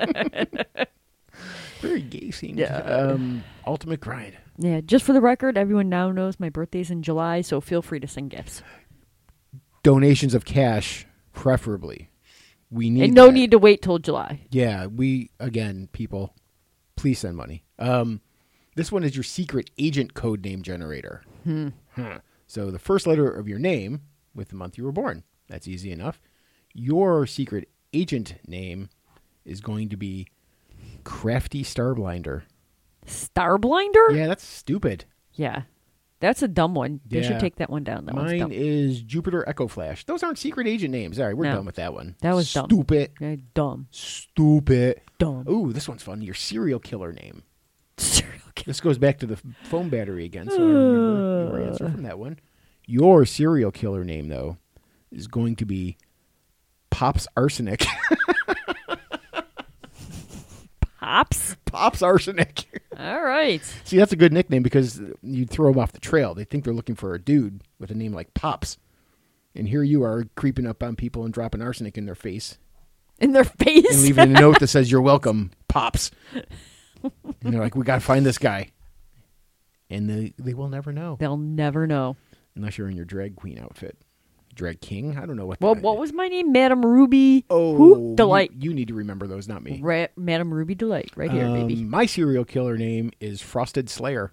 Speaker 2: Very gay scene.
Speaker 3: Yeah.
Speaker 2: Ultimate Grind.
Speaker 3: Yeah, just for the record, everyone now knows my birthday's in July, so feel free to send gifts.
Speaker 2: Donations of cash, preferably. We need
Speaker 3: And no
Speaker 2: that.
Speaker 3: need to wait till July.
Speaker 2: Yeah, people, please send money. This one is your secret agent code name generator. So the first letter of your name with the month you were born. That's easy enough. Your secret agent name is going to be Crafty Starblinder.
Speaker 3: Starblinder?
Speaker 2: Yeah, that's stupid.
Speaker 3: Yeah. That's a dumb one. They
Speaker 2: Yeah.
Speaker 3: should take that one down. That one's
Speaker 2: Mine
Speaker 3: dumb.
Speaker 2: is Jupiter Echo Flash. Those aren't secret agent names. All right, we're
Speaker 3: No.
Speaker 2: done with that one.
Speaker 3: That was dumb.
Speaker 2: Stupid.
Speaker 3: Yeah, dumb.
Speaker 2: Stupid.
Speaker 3: Dumb.
Speaker 2: Ooh, this one's fun. Your serial killer name.
Speaker 3: Serial killer.
Speaker 2: This goes back to the phone battery again, so I remember your answer from that one. Your serial killer name, though, is going to be Pops Arsenic.
Speaker 3: Pops?
Speaker 2: Pops Arsenic.
Speaker 3: All right.
Speaker 2: See, that's a good nickname because you throw them off the trail. They think they're looking for a dude with a name like Pops. And here you are creeping up on people and dropping arsenic in their face
Speaker 3: In their face?
Speaker 2: and leaving a note that says, "You're welcome, Pops." And they're like, "We got to find this guy." And they will never know.
Speaker 3: They'll never know.
Speaker 2: Unless you're in your drag queen outfit. Drag king? I don't know what
Speaker 3: Well,
Speaker 2: that
Speaker 3: what
Speaker 2: is.
Speaker 3: was my name? Madam Ruby.
Speaker 2: Oh,
Speaker 3: Who? Delight.
Speaker 2: You need to remember those, not me.
Speaker 3: Madam Ruby Delight. Right here, baby.
Speaker 2: My serial killer name is Frosted Slayer.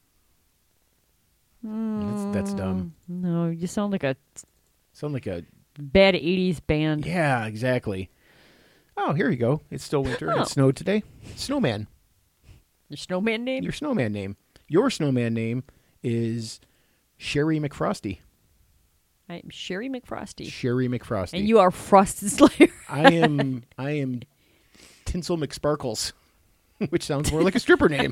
Speaker 2: That's dumb.
Speaker 3: No, you sound like a
Speaker 2: Sound like a...
Speaker 3: bad 80s band.
Speaker 2: Yeah, exactly. Oh, here you go. It's still winter and
Speaker 3: Oh.
Speaker 2: it snowed today. Snowman.
Speaker 3: Your snowman name?
Speaker 2: Your snowman name. Your snowman name is Sherry McFrosty.
Speaker 3: I'm Sherry McFrosty.
Speaker 2: Sherry McFrosty.
Speaker 3: And you are Frosted Slayer.
Speaker 2: I am Tinsel McSparkles, which sounds more like a stripper name.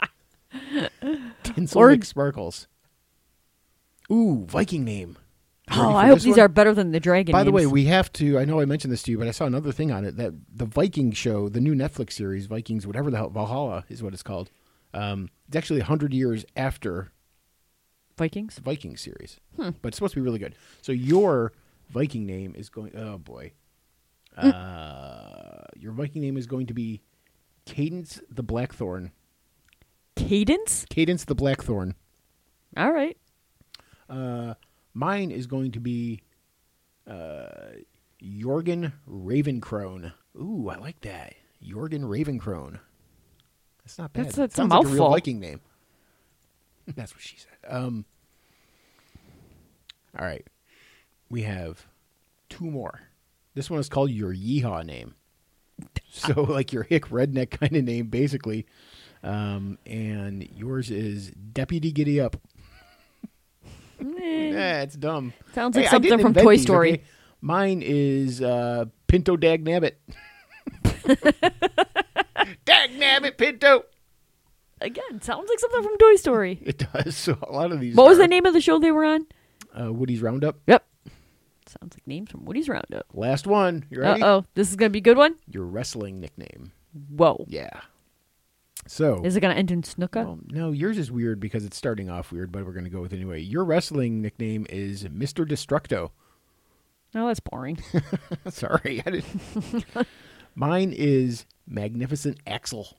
Speaker 2: Tinsel
Speaker 3: Or-
Speaker 2: McSparkles. Ooh, Viking name. You ready
Speaker 3: Oh,
Speaker 2: for
Speaker 3: I hope
Speaker 2: this
Speaker 3: these
Speaker 2: one?
Speaker 3: are better than the dragon
Speaker 2: By the way,
Speaker 3: names.
Speaker 2: we have to. I know I mentioned this to you, but I saw another thing on it that the Viking show, the new Netflix series, Vikings, whatever the hell, Valhalla is what it's called. It's actually 100 years after
Speaker 3: Vikings?
Speaker 2: the Viking series, but it's supposed to be really good. So your Viking name is going. Oh boy, your Viking name is going to be Cadence the Blackthorn.
Speaker 3: Cadence?
Speaker 2: Cadence the Blackthorn.
Speaker 3: All right.
Speaker 2: Mine is going to be Jorgen Ravencrone. Ooh, I like that. Jorgen Ravencrone. That's not bad.
Speaker 3: That's a
Speaker 2: Sounds like a real
Speaker 3: mouthful.
Speaker 2: Viking name. That's what she said. All right. We have two more. This one is called your yeehaw name. So like your hick redneck kind of name, basically. And yours is Deputy Giddy Up. Yeah, it's dumb.
Speaker 3: Sounds
Speaker 2: Hey,
Speaker 3: like
Speaker 2: I
Speaker 3: something
Speaker 2: didn't
Speaker 3: from
Speaker 2: invent
Speaker 3: Toy
Speaker 2: these,
Speaker 3: Story.
Speaker 2: okay? Mine is Pinto Dagnabbit. Dagnabbit Pinto.
Speaker 3: Again, sounds like something from Toy Story.
Speaker 2: It does. So a lot of these.
Speaker 3: What was
Speaker 2: are,
Speaker 3: the name of the show they were on?
Speaker 2: Woody's Roundup.
Speaker 3: Yep. Sounds like names from Woody's Roundup.
Speaker 2: Last one. You ready?
Speaker 3: Uh-oh. This is going to be a good one?
Speaker 2: Your wrestling nickname.
Speaker 3: Whoa.
Speaker 2: Yeah. So.
Speaker 3: Is it going to end in Snooka?
Speaker 2: Well, no, yours is weird because it's starting off weird, but we're going to go with it anyway. Your wrestling nickname is Mr. Destructo.
Speaker 3: No, that's boring.
Speaker 2: Sorry, I didn't. Mine is Magnificent Axel.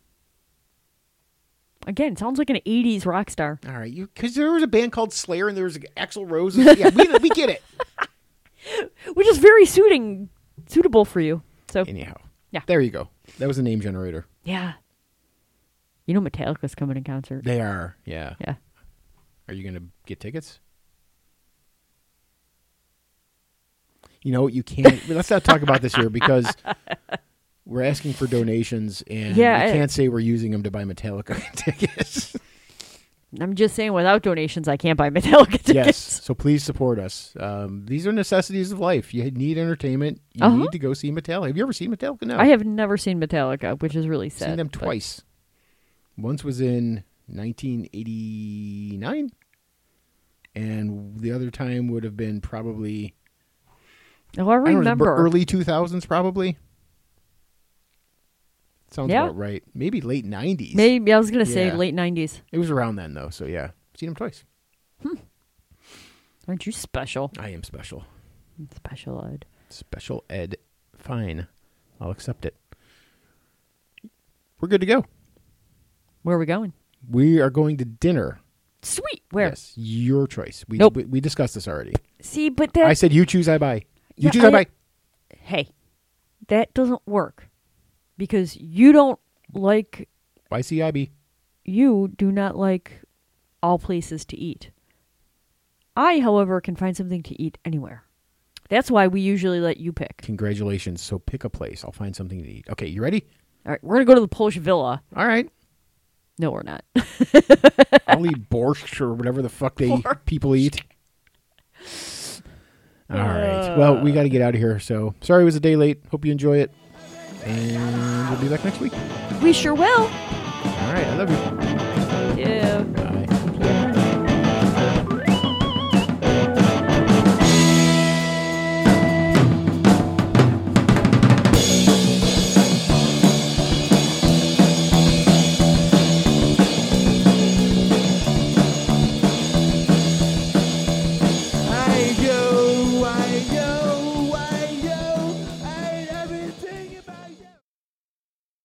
Speaker 3: Again, sounds like an 80s rock star.
Speaker 2: All right, because there was a band called Slayer and there was Axl Rose. Yeah, we get it.
Speaker 3: Which is very suitable for you. So,
Speaker 2: Anyhow,
Speaker 3: Yeah.
Speaker 2: there you go. That was a name generator.
Speaker 3: yeah. You know Metallica's coming in concert.
Speaker 2: They are, yeah.
Speaker 3: Yeah.
Speaker 2: Are you going to get tickets? You know, you can't. Let's not talk about this here because we're asking for donations and
Speaker 3: Yeah,
Speaker 2: we can't say we're using them to buy Metallica tickets.
Speaker 3: I'm just saying, without donations, I can't buy Metallica tickets.
Speaker 2: Yes, so please support us. These are necessities of life. You need entertainment. You need to go see Metallica. Have you ever seen Metallica? No.
Speaker 3: I have never seen Metallica, which is really sad.
Speaker 2: seen them
Speaker 3: but-
Speaker 2: twice. Once was in 1989, and the other time would have been probably
Speaker 3: Oh, I
Speaker 2: I don't know,
Speaker 3: remember.
Speaker 2: early 2000s, probably. Sounds
Speaker 3: Yeah.
Speaker 2: about right. Maybe late 90s.
Speaker 3: Maybe I was gonna say
Speaker 2: Yeah.
Speaker 3: late 90s.
Speaker 2: It was around then, though. So yeah, seen them twice.
Speaker 3: Aren't you special?
Speaker 2: I am special.
Speaker 3: Special Ed.
Speaker 2: Special ed. Fine. I'll accept it. We're good to go.
Speaker 3: Where are we going?
Speaker 2: We are going to dinner.
Speaker 3: Sweet. Where?
Speaker 2: Yes, your choice.
Speaker 3: Nope.
Speaker 2: We discussed this already.
Speaker 3: See, but that...
Speaker 2: I said you choose, I buy. You
Speaker 3: Yeah,
Speaker 2: choose, I buy.
Speaker 3: Hey, that doesn't work. Because you don't like...
Speaker 2: YCIB.
Speaker 3: You do not like all places to eat. I, however, can find something to eat anywhere. That's why we usually let you pick.
Speaker 2: Congratulations. So pick a place. I'll find something to eat. Okay, you ready?
Speaker 3: All right, we're going to go to the Polish Villa.
Speaker 2: All right.
Speaker 3: No, we're not.
Speaker 2: I'll eat borscht or whatever the fuck people eat. All right. Well, we got to get out of here. So sorry it was a day late. Hope you enjoy it. And we'll be back next week.
Speaker 3: We sure will.
Speaker 2: All right. I love you.
Speaker 3: Yeah.
Speaker 2: Bye.
Speaker 1: I go.